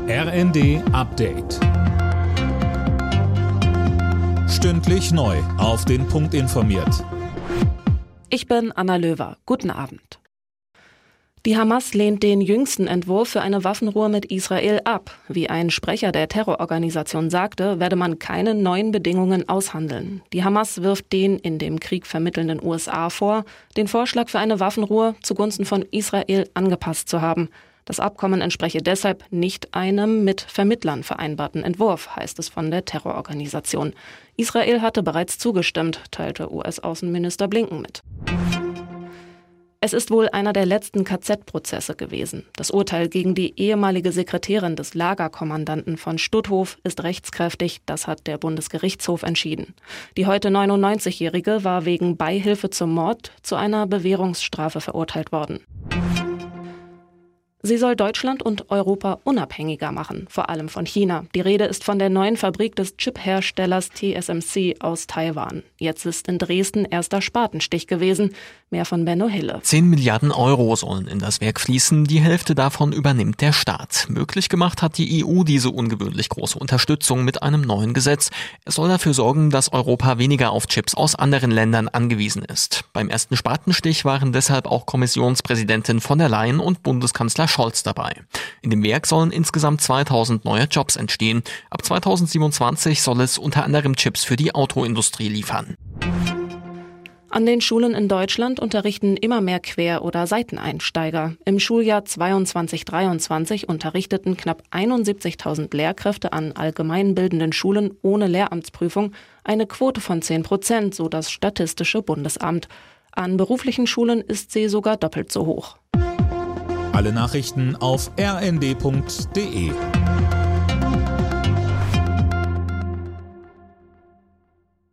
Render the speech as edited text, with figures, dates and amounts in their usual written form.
RND Update. Stündlich neu auf den Punkt informiert. Ich bin Anna Löwer. Guten Abend. Die Hamas lehnt den jüngsten Entwurf für eine Waffenruhe mit Israel ab. Wie ein Sprecher der Terrororganisation sagte, werde man keine neuen Bedingungen aushandeln. Die Hamas wirft den in dem Krieg vermittelnden USA vor, den Vorschlag für eine Waffenruhe zugunsten von Israel angepasst zu haben. Das Abkommen entspreche deshalb nicht einem mit Vermittlern vereinbarten Entwurf, heißt es von der Terrororganisation. Israel hatte bereits zugestimmt, teilte US-Außenminister Blinken mit. Es ist wohl einer der letzten KZ-Prozesse gewesen. Das Urteil gegen die ehemalige Sekretärin des Lagerkommandanten von Stutthof ist rechtskräftig, das hat der Bundesgerichtshof entschieden. Die heute 99-Jährige war wegen Beihilfe zum Mord zu einer Bewährungsstrafe verurteilt worden. Sie soll Deutschland und Europa unabhängiger machen, vor allem von China. Die Rede ist von der neuen Fabrik des Chip-Herstellers TSMC aus Taiwan. Jetzt ist in Dresden erster Spatenstich gewesen. Mehr von Benno Hille. 10 Milliarden Euro sollen in das Werk fließen. Die Hälfte davon übernimmt der Staat. Möglich gemacht hat die EU diese ungewöhnlich große Unterstützung mit einem neuen Gesetz. Es soll dafür sorgen, dass Europa weniger auf Chips aus anderen Ländern angewiesen ist. Beim ersten Spatenstich waren deshalb auch Kommissionspräsidentin von der Leyen und Bundeskanzler Scholz dabei. In dem Werk sollen insgesamt 2000 neue Jobs entstehen. Ab 2027 soll es unter anderem Chips für die Autoindustrie liefern. An den Schulen in Deutschland unterrichten immer mehr Quer- oder Seiteneinsteiger. Im Schuljahr 22/23 unterrichteten knapp 71.000 Lehrkräfte an allgemeinbildenden Schulen ohne Lehramtsprüfung, eine Quote von 10%, so das Statistische Bundesamt. An beruflichen Schulen ist sie sogar doppelt so hoch. Alle Nachrichten auf rnd.de.